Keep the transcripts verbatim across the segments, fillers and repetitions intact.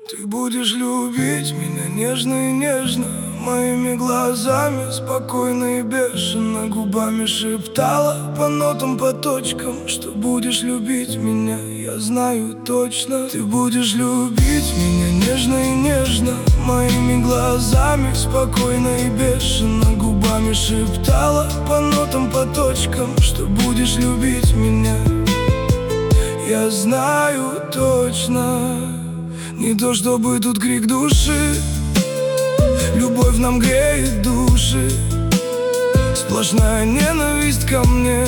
Ты будешь любить меня нежно и нежно, моими глазами спокойно и бешено, губами шептала по нотам, по точкам, что будешь любить меня, я знаю точно. Ты будешь любить меня нежно и нежно, моими глазами спокойно и бешено, губами шептала по нотам, по точкам, что будешь любить меня, я знаю точно. Не то чтобы тут крик души, любовь нам греет души, сплошная ненависть ко мне,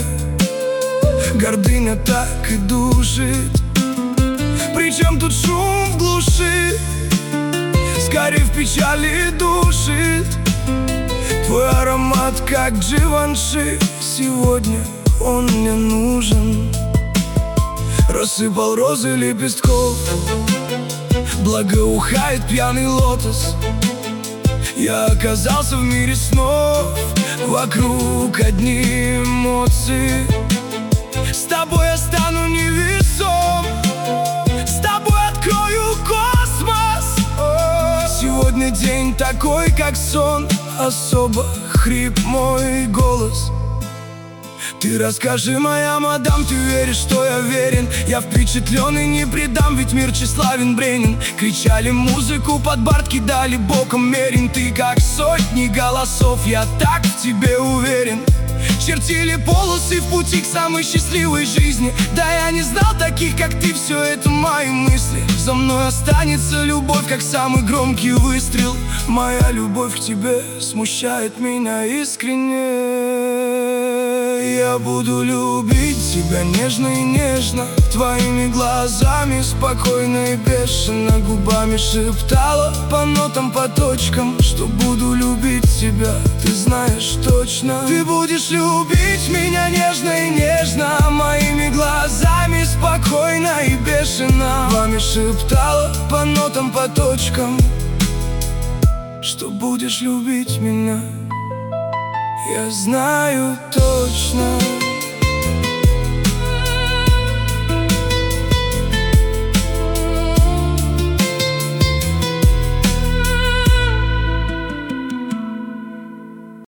гордыня так и душит. Причем тут шум в глуши, скорее в печали душит. Твой аромат как Givenchy, сегодня он мне нужен. Рассыпал розы лепестков, благоухает пьяный лотос. Я оказался в мире снов, вокруг одни эмоции. С тобой я стану невесом, с тобой открою космос. Сегодня день такой, как сон, особо хрип мой голос. Ты расскажи, моя мадам, ты веришь, что я верен? Я впечатлен и не предам, ведь мир тщеславен, бренен. Кричали музыку под бард, кидали боком мерин. Ты как сотни голосов, я так в тебе уверен. Чертили полосы в пути к самой счастливой жизни. Да я не знал таких, как ты, все это мои мысли. За мной останется любовь, как самый громкий выстрел. Моя любовь к тебе смущает меня искренне. Я буду любить тебя нежно и нежно, твоими глазами спокойно и бешено, губами шептала по нотам, по точкам, что буду любить тебя, ты знаешь точно. Ты будешь любить меня нежно и нежно, моими глазами спокойно и бешено, губами шептала по нотам, по точкам, что будешь любить меня, я знаю точно.